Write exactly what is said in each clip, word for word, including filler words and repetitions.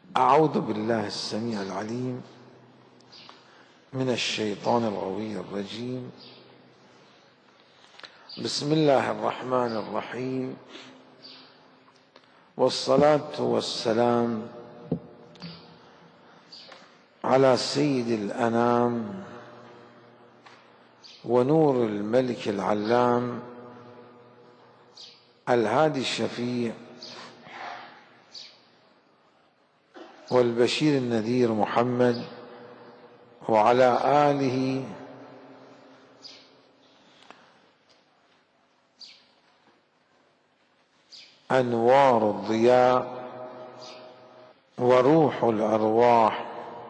أعوذ بالله السميع العليم من الشيطان الغوي الرجيم. بسم الله الرحمن الرحيم، والصلاة والسلام على سيد الأنام ونور الملك العلام الهادي الشفيع والبشير النذير محمد، وعلى آله أنوار الضياء وروح الأرواح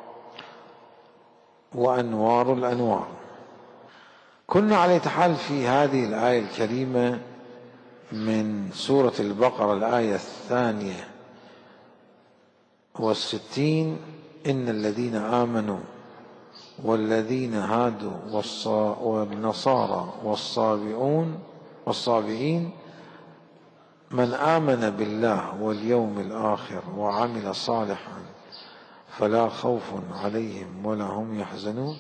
وأنوار الأنوار. كنا على أية حال في هذه الآية الكريمة من سورة البقرة، الآية الثانية والستين: إن الذين آمنوا والذين هادوا والنصارى والصابئون والصابئين من آمن بالله واليوم الآخر وعمل صالحا فلا خوف عليهم ولا هم يحزنون.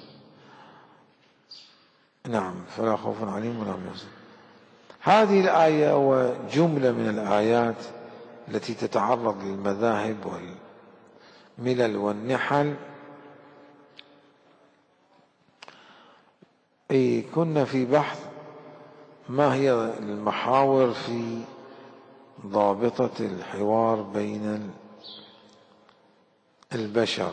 نعم، فلا خوف عليهم ولا هم يحزنون. هذه الآية وجملة من الآيات التي تتعرض للمذاهب والملل والنحل. أي كنا في بحث ما هي المحاور في ضابطة الحوار بين البشر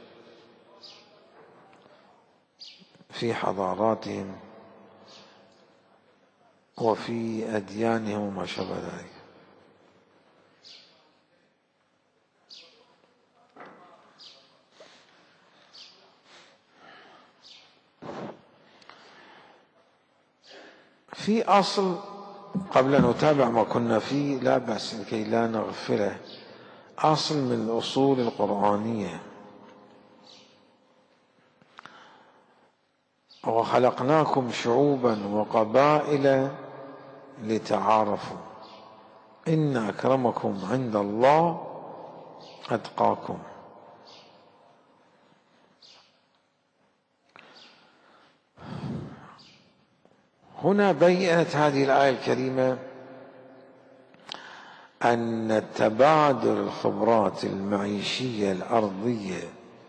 في حضاراتهم وفي أديانهم وما شابه ذلك. في أصل، قبل أن نتابع ما كنا فيه لا بأس لكي لا نغفله، أصل من الأصول القرآنية: وخلقناكم شعوبا وقبائل لتعارفوا إن أكرمكم عند الله أتقاكم. هنا بيّنت هذه الآية الكريمة أن تبادل الخبرات المعيشية الأرضية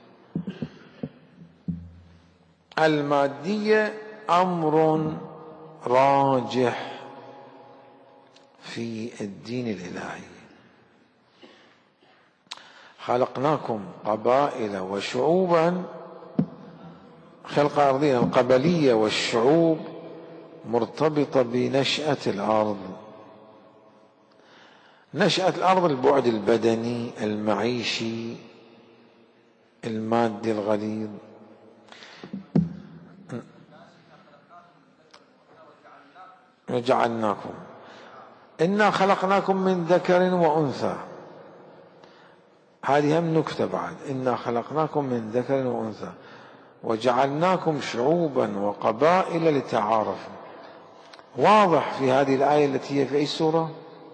المادية أمر راجح في الدين الإلهي. خلقناكم قبائل وشعوبا، خلق أرضية القبلية والشعوب مرتبطة بنشأة الأرض. نشأة الأرض البعد البدني المعيشي المادي الغليظ. وجعلناكم إنا خلقناكم من ذكر وأنثى، هذه هم نكتة بعد: إنا خلقناكم من ذكر وأنثى وجعلناكم شعوبا وقبائل لتعارفوا. واضح في هذه الآية التي هي في أي سورة؟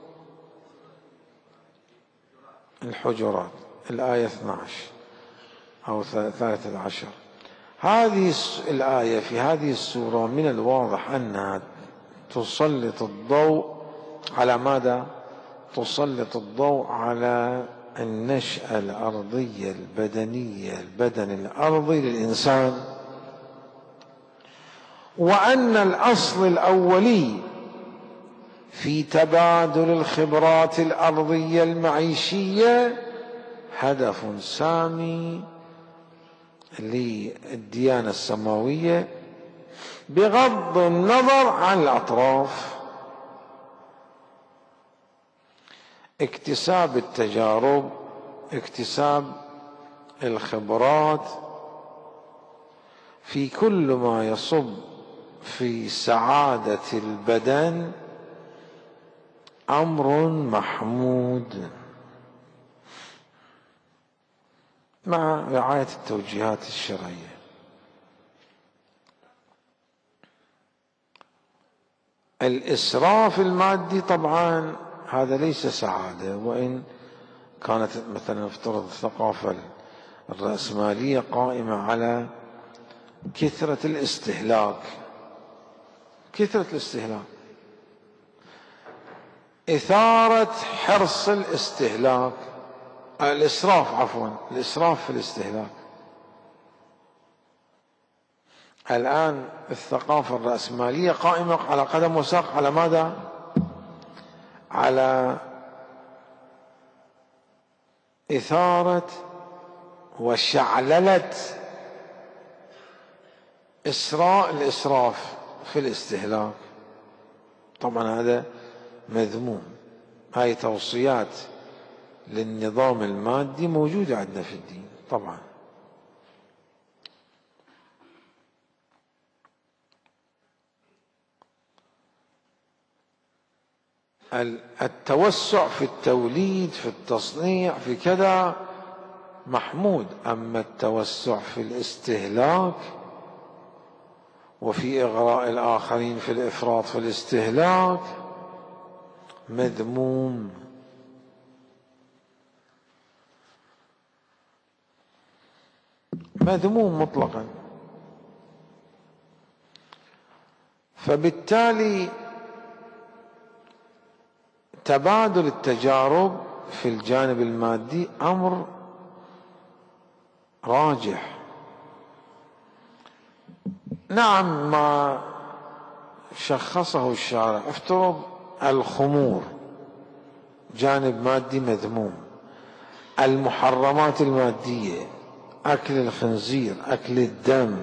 الحجرات، الآية اثني عشر أو ثلاثة عشر. هذه الآية في هذه السورة من الواضح أنها تسلط الضوء على ماذا؟ تسلط الضوء على النشأة الأرضية البدنية، البدن الأرضي للإنسان، وأن الأصل الأولي في تبادل الخبرات الأرضية المعيشية هدف سامي للديانة السماوية بغض النظر عن الأطراف: اكتساب التجارب، اكتساب الخبرات في كل ما يصب في سعادة البدن أمر محمود مع رعاية التوجيهات الشرعية. الإسراف المادي طبعا هذا ليس سعادة، وإن كانت مثلا افترض الثقافة الرأسمالية قائمة على كثرة الاستهلاك، كثرة الاستهلاك، إثارة حرص الاستهلاك، الإسراف عفوا الإسراف في الاستهلاك. الآن الثقافة الرأسمالية قائمة على قدم وساق على ماذا؟ على إثارة وشعللة إسراء الإسراف في الاستهلاك. طبعا هذا مذموم. هاي توصيات للنظام المادي موجودة عندنا في الدين طبعا. التوسع في التوليد، في التصنيع، في كذا محمود، أما التوسع في الاستهلاك وفي إغراء الآخرين في الإفراط في الاستهلاك مذموم. مذموم مطلقا. فبالتالي تبادل التجارب في الجانب المادي أمر راجح. نعم ما شخصه الشارع، افترض الخمور جانب مادي مذموم، المحرمات المادية، أكل الخنزير، أكل الدم،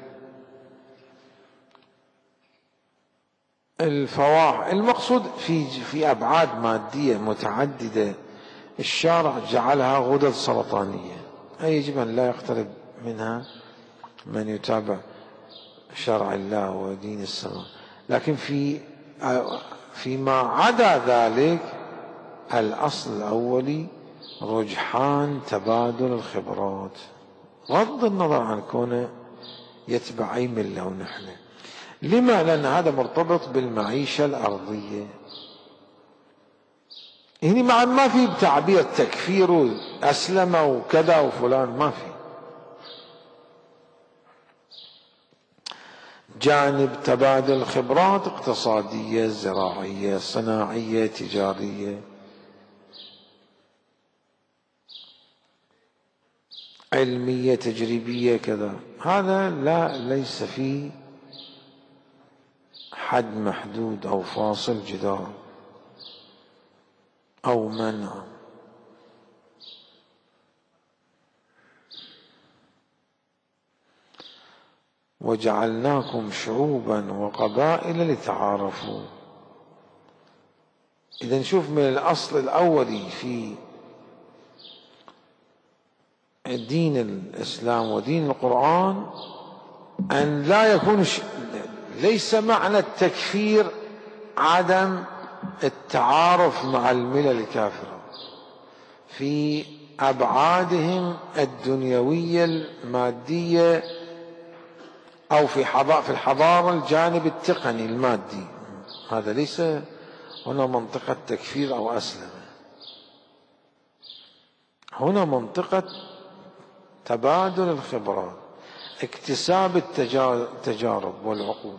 الفواحش، المقصود في في أبعاد مادية متعددة الشارع جعلها غدد سرطانية، يجب أن لا يقترب منها من يتابع شرع الله ودين السماء. لكن في فيما عدا ذلك الأصل الأولي رجحان تبادل الخبرات بغض النظر عن كونه يتبع أي ملة ونحن. لما؟ لأن هذا مرتبط بالمعيشة الأرضية. هنا مع ما في تعبير تكفير أسلم وكذا وفلان، ما في. جانب تبادل الخبرات اقتصادية، زراعية، صناعية، تجارية، علمية، تجريبية، كذا، هذا لا ليس فيه حد محدود أو فاصل جدار أو منع. وجعلناكم شعوبا وقبائل لتعارفوا. إذا نشوف من الأصل الأولي في دين الإسلام ودين القرآن أن لا يكون ش... ليس معنى التكفير عدم التعارف مع الملل الكافرة في أبعادهم الدنيوية المادية أو في في الحضارة الجانب التقني المادي. هذا ليس هنا منطقة تكفير أو أسلم، هنا منطقة تبادل الخبرات، اكتساب التجارب والعقول.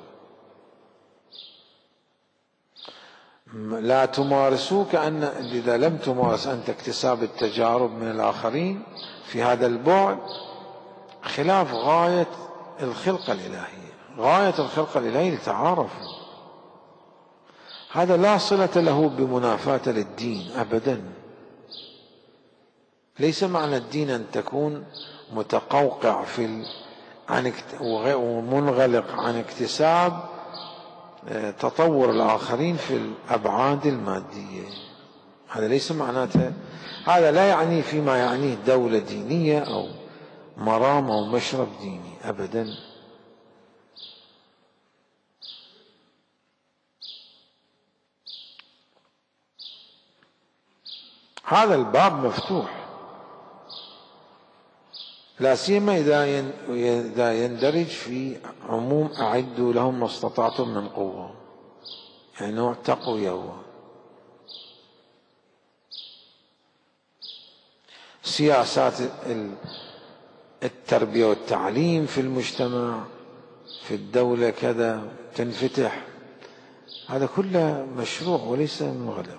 لا تمارسوا كأن إذا لم تمارس أنت اكتساب التجارب من الآخرين في هذا البعد خلاف غاية الخلقة الإلهية. غاية الخلقة الإلهية لتعارفوا. هذا لا صلة له بمنافاة للدين أبدا. ليس معنى الدين أن تكون متقوقع في ال... عن ومنغلق عن اكتساب تطور الآخرين في الأبعاد المادية. هذا ليس معناته، هذا لا يعني فيما يعنيه دولة دينية أو مرام أو مشرب ديني أبدا. هذا الباب مفتوح، لا سيما إذا يندرج في عموم أعدوا لهم ما استطعتم من قوة، يعني نوع تقوية هو. سياسات التربية والتعليم في المجتمع في الدولة كذا تنفتح، هذا كله مشروع وليس مغلق.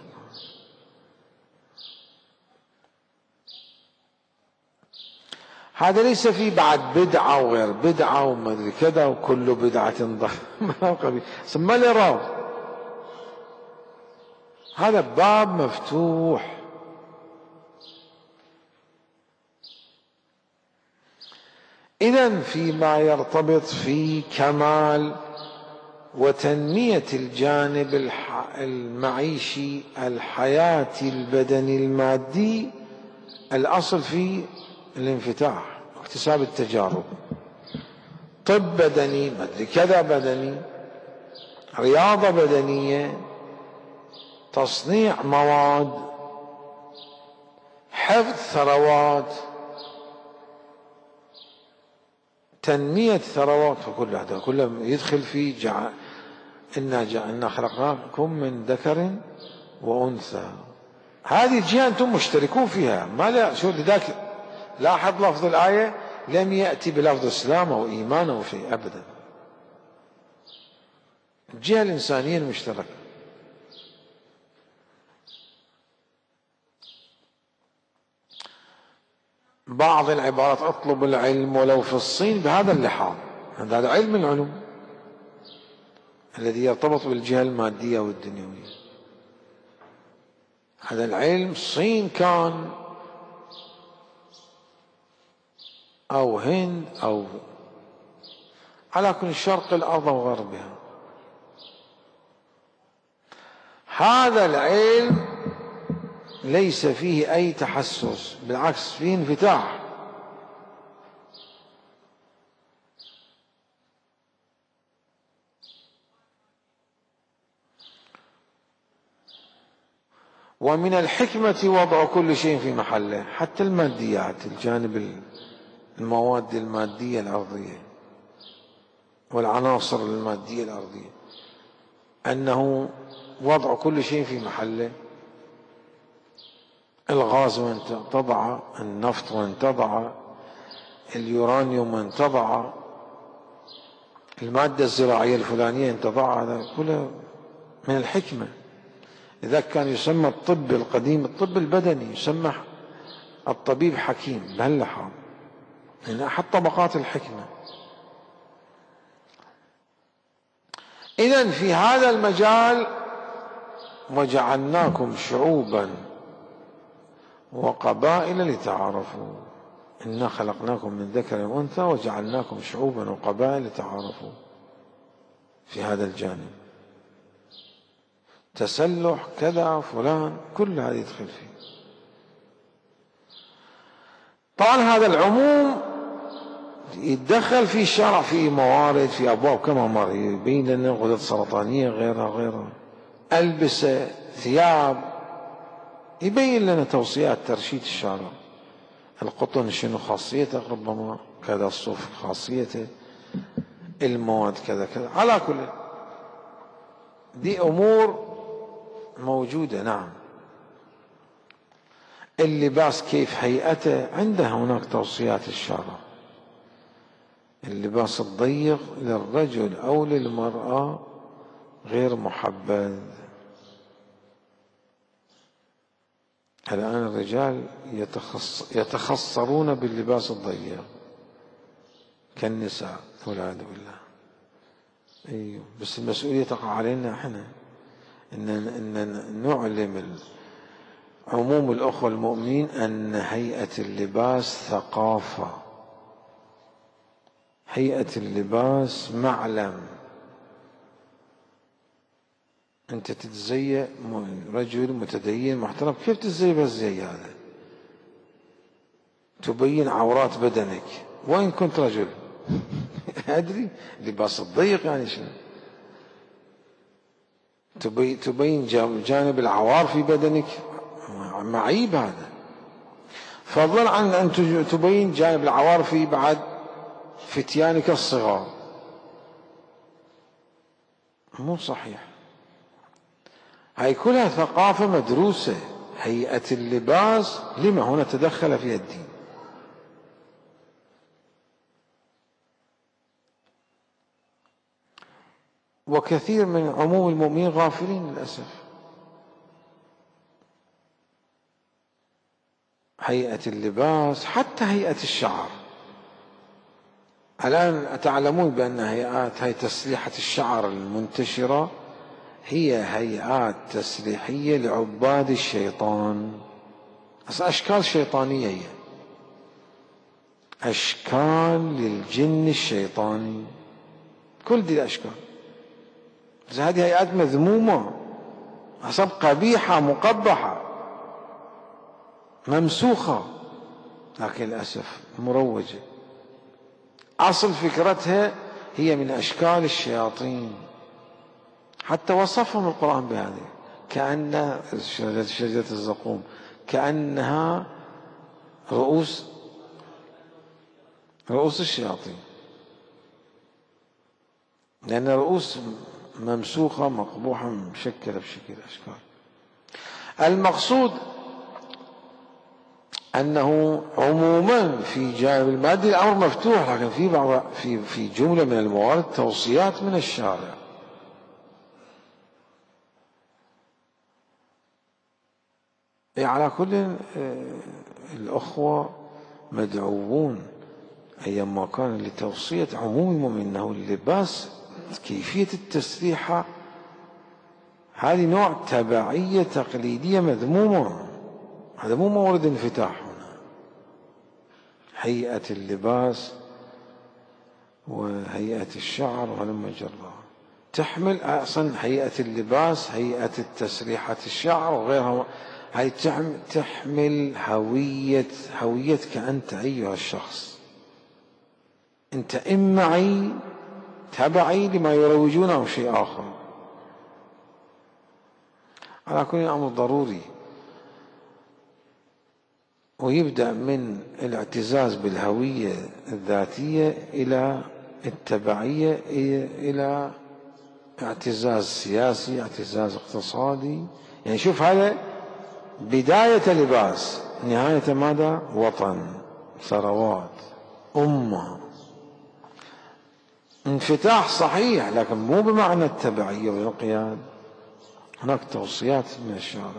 هذا ليس فيه بعد بدعة وغير بدعة وما ادري كذا وكل بدعة ضلالة ثم لا، هذا باب مفتوح. إذن فيما يرتبط في كمال وتنمية الجانب المعيشي الحياتي البدني المادي، الأصل في الانفتاح واكتساب التجارب، طب بدني مدري كذا بدني، رياضة بدنية، تصنيع مواد، حفظ ثروات، تنمية ثروات، فكل هذا كله يدخل في جع... إنا جعلنا خلقناكم من ذكر وأنثى. هذه الجهة أنتم مشتركون فيها، ما لا شو لذلك لاحظ لفظ الآية لم يأتي بلفظ إسلام أو إيمان أو شيء أبدا، الجهة الإنسانية المشتركة. بعض العبارات اطلب العلم ولو في الصين بهذا اللحاظ، هذا علم العلوم الذي يرتبط بالجهة المادية والدنيوية. هذا العلم الصين كان أو هند أو على كل شرق الأرض وغربها، هذا العلم ليس فيه أي تحسس، بالعكس فيه انفتاح. ومن الحكمة وضع كل شيء في محله، حتى الماديات، الجانب المواد المادية الأرضية والعناصر المادية الأرضية، أنه وضع كل شيء في محله. الغاز وين تضع، النفط وين تضع، اليورانيوم وين تضع، المادة الزراعية الفلانية وين تضع، هذا كله من الحكمة. إذا كان يسمى الطب القديم الطب البدني، يسمى الطبيب حكيم بهاللحاظ، من أحد طبقات الحكمة. إذن في هذا المجال وجعلناكم شعوبا وقبائل لتعارفوا، إنا خلقناكم من ذكر وأنثى وجعلناكم شعوبا وقبائل لتعارفوا. في هذا الجانب تسلح كذا فلان، كل هذا يدخل فيه. طبعا هذا العموم يتدخل في الشرع في موارد في أبواب كما مر، يبين لنا غدد سرطانية غيرها غيرها، ألبسة، ثياب، يبين لنا توصيات ترشيد الشارع. القطن شنو خاصيته، ربما كذا، الصوف خاصيته، المواد كذا كذا، على كل دي أمور موجودة. نعم، اللباس كيف هيئته، عنده هناك توصيات الشارع. اللباس الضيق للرجل أو للمرأة غير محبذ. الآن الرجال يتخص يتخصرون باللباس الضيق كالنساء والعياذ بالله. أيوه، بس المسؤولية تقع علينا احنا ان ان نعلم عموم الأخوة المؤمنين أن هيئة اللباس ثقافة، هيئة اللباس معلم. أنت تتزي رجل متدين محترم، كيف تتزي بهالزي هذا؟ تبين عورات بدنك وإن كنت رجل. أدري لباس الضيق يعني شنو؟ تبين جانب العوار في بدنك، معيب هذا. فضلا عن أن تبين جانب العوار في بعد فتيانك الصغار، مو صحيح. هاي كلها ثقافة مدروسة هيئة اللباس لما هنا تدخل فيها الدين. وكثير من عموم المؤمنين غافلين للأسف. هيئة اللباس، حتى هيئة الشعر. الآن تعلمون بأن هيئات هي تسريحة الشعر المنتشرة هي هيئات تسريحية لعباد الشيطان، أشكال شيطانية، هي أشكال للجن الشيطاني، كل دي الأشكال. هذه هيئات مذمومة، حسب قبيحة مقبحة ممسوخة، لكن للأسف مروجة. أصل فكرتها هي من أشكال الشياطين، حتى وصفهم القرآن بهذه، كأن شجرة الزقوم كأنها رؤوس رؤوس الشياطين، لأن رؤوس ممسوخة مقبوحة مشكلة بشكل أشكال. المقصود أنه عموما في جانب المادي الأمر مفتوح، لكن في بعض في في جملة من الموارد توصيات من الشارع. على كل الأخوة مدعوون أيما كان لتوصية عموم المؤمن أنه اللباس كيفية التسريحة هذه نوع تبعية تقليدية مذمومة، هذا مو مورد انفتاح. هنا هيئة اللباس وهيئة الشعر وهلم جرا تحمل أصلا هيئة اللباس، هيئة التسريحة الشعر وغيرها، هي تحمل هوية هويتك أنت أيها الشخص. أنت إما معي تبعي لما يروجونه شيء آخر. على كل أمر ضروري، ويبدأ من الاعتزاز بالهوية الذاتية إلى التبعية، إلى اعتزاز سياسي، اعتزاز اقتصادي. يعني شوف، هذا بداية لباس، نهاية ماذا؟ وطن، ثروات، أمة، انفتاح صحيح، لكن مو بمعنى التبعية والانقياد. هناك توصيات من الشارع.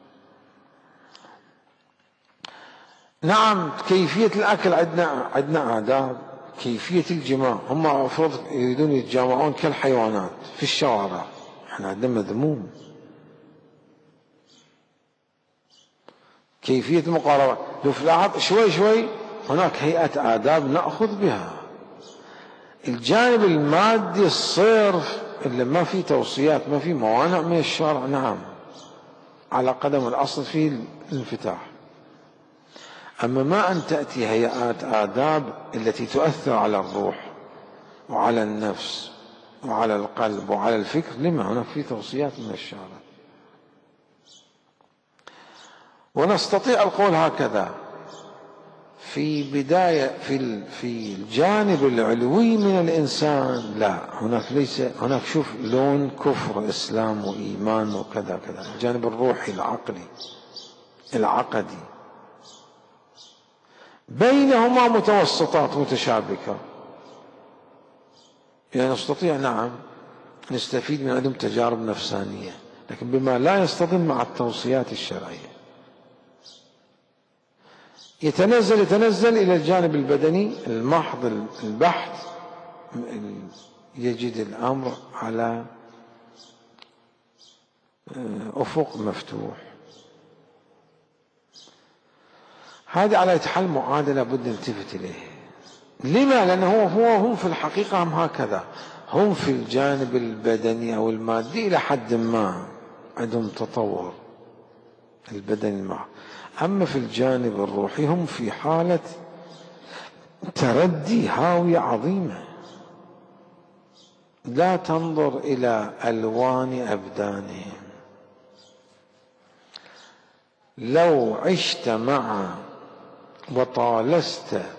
نعم، كيفية الأكل عندنا عندنا آداب، كيفية الجماع، هم أفرض يريدون يتجامعون كالحيوانات في الشوارع، احنا عندنا مذموم. كيفية المقاربة، لو لاحظ شوي شوي هناك هيئة آداب نأخذ بها. الجانب المادي الصرف اللي ما في توصيات، ما في موانع من الشارع، نعم على قدم الأصل فيه الانفتاح. أما ما أن تأتي هيئات آداب التي تؤثر على الروح وعلى النفس وعلى القلب وعلى الفكر، لما هناك في توصيات من الشارع. ونستطيع القول هكذا في بداية في في الجانب العلوي من الإنسان، لا، هناك ليس هناك شوف لون كفر إسلام وإيمان وكذا كذا. الجانب الروحي العقلي العقدي بينهما متوسطات متشابكة، يعني نستطيع نعم نستفيد من عندهم تجارب نفسانية، لكن بما لا يصطدم مع التوصيات الشرعية. يتنزل يتنزل إلى الجانب البدني المحض البحت، يجد الأمر على أفق مفتوح. هذه على حل معادلة بد نلتفت إليه. لما؟ لأنه هو هم في الحقيقة هم هكذا، هم في الجانب البدني أو المادي إلى حد ما عندهم تطور البدني معه، أما في الجانب الروحي هم في حالة تردي هاوية عظيمة. لا تنظر إلى ألوان أبدانهم. لو عشت مع وطالست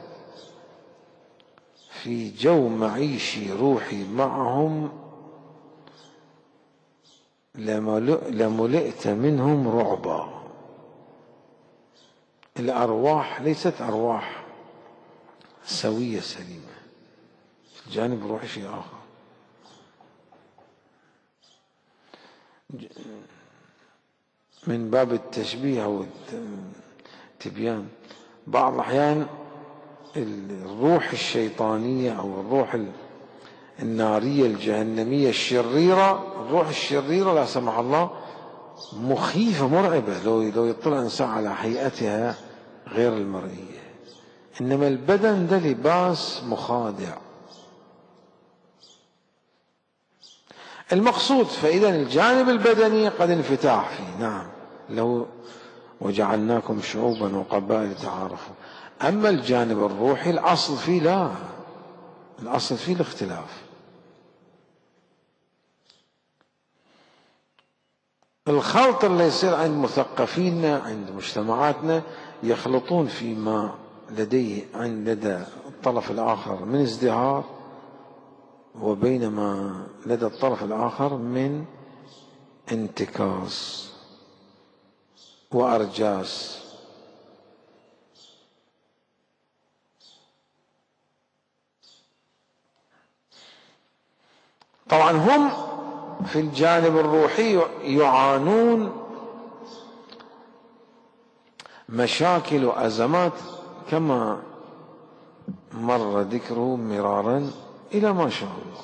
في جو معيشي روحي معهم لملئت منهم رعبا. الأرواح ليست أرواح سوية سليمة، الجانب الروحي شيء آخر. من باب التشبيه أو التبيان، بعض الأحيان الروح الشيطانية أو الروح النارية الجهنمية الشريرة، الروح الشريرة لا سمح الله مخيفة مرعبة لو لو يطلع إنسان على هيئتها غير المرئية، إنما البدن ده لباس مخادع. المقصود فإذا الجانب البدني قد انفتاح فيه، نعم، لو وجعلناكم شعوبا وقبائل تعارفوا. أما الجانب الروحي الأصل فيه لا، الأصل فيه الاختلاف. الخلط اللي يصير عند مثقفينا عند مجتمعاتنا، يخلطون فيما لديه عند لدى الطرف الآخر من ازدهار، وبينما لدى الطرف الآخر من انتكاس وأرجاس. طبعا هم في الجانب الروحي يعانون مشاكل وأزمات كما مر ذكره مرارا إلى ما شاء الله،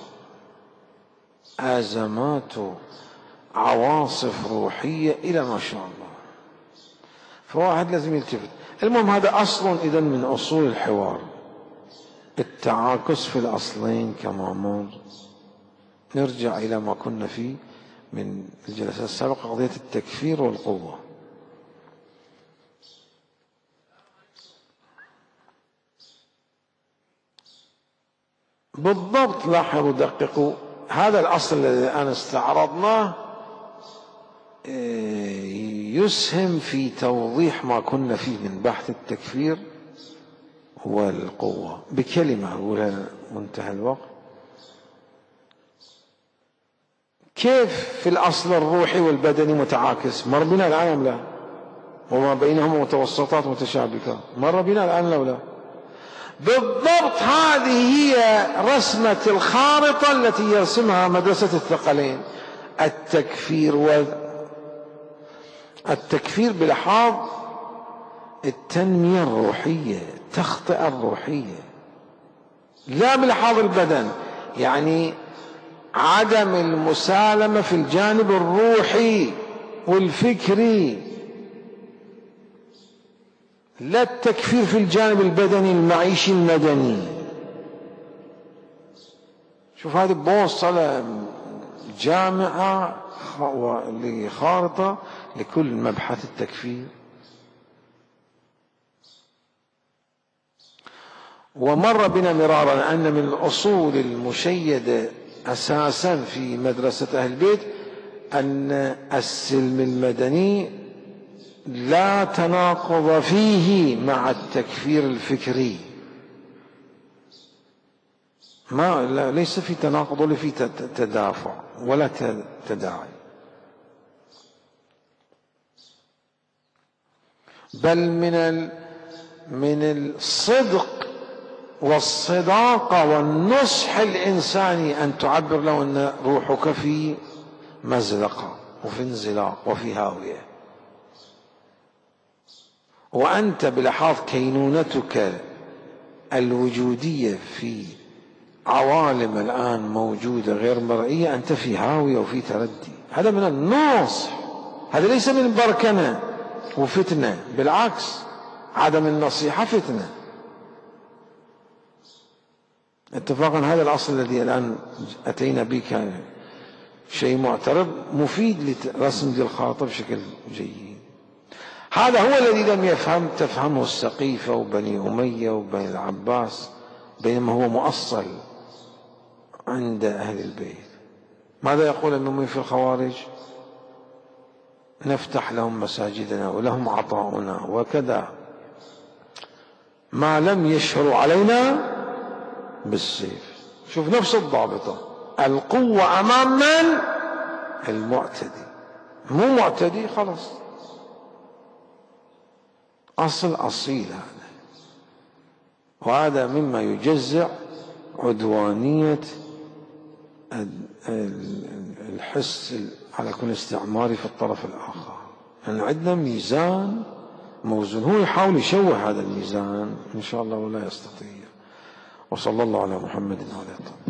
أزمات عواصف روحية إلى ما شاء الله، فواحد لازم يلتفت. المهم هذا أصل إذن من أصول الحوار، التعاكس في الأصلين كما مر. نرجع إلى ما كنا فيه من الجلسة السابقة، قضية التكفير والقوة. بالضبط، لاحظوا دققوا، هذا الأصل الذي الآن استعرضناه يسهم في توضيح ما كنا فيه من بحث التكفير والقوة. بكلمة أقولها منتهى الوقت، كيف في الأصل الروحي والبدني متعاكس؟ مر بنا الآن أم لا؟ وما بينهما متوسطات متشابكات، مر بنا الآن لو لا؟ بالضبط، هذه هي رسمة الخارطة التي يرسمها مدرسة الثقلين. التكفير والتكفير بلحاظ التنمية الروحية، التخطئة الروحية، لا بلحاظ البدن، يعني عدم المسالمة في الجانب الروحي والفكري، لا التكفير في الجانب البدني المعيشي المدني. شوف هذه بوصلة جامعة لخارطة لكل مبحث التكفير. ومر بنا مرارا أن من الأصول المشيدة أساسا في مدرسة أهل البيت أن السلم المدني لا تناقض فيه مع التكفير الفكري، ما لا ليس في تناقض ولا في تدافع ولا تداعي، بل من من الصدق والصداقة والنصح الإنساني أن تعبر له أن روحك في مزلقة وفي انزلاق وفي هاوية، وأنت بلحاظ كينونتك الوجودية في عوالم الآن موجودة غير مرئية، أنت في هاوية وفي تردي. هذا من النصح، هذا ليس من بركنة وفتنة، بالعكس عدم النصيحة فتنة. اتفاقا هذا الأصل الذي الآن أتينا به كان شيء معترض مفيد لرسم ذي الخاطر بشكل جيد. هذا هو الذي لم يفهم تفهمه السقيفة وبني أمية وبني العباس، بينما هو مؤصل عند أهل البيت. ماذا يقول المؤمن في الخوارج؟ نفتح لهم مساجدنا ولهم عطاؤنا وكذا، ما لم يشهروا علينا بالسيف. شوف نفس الضابطة، القوة أمام من؟ المعتدي. مو معتدي خلاص، أصل أصيل هذا، وهذا مما يجزع عدوانية الحس على كل استعماري في الطرف الآخر. يعني عندنا ميزان موزون، هو يحاول يشوه هذا الميزان إن شاء الله ولا يستطيع. وصلى الله على محمد وعلى آله.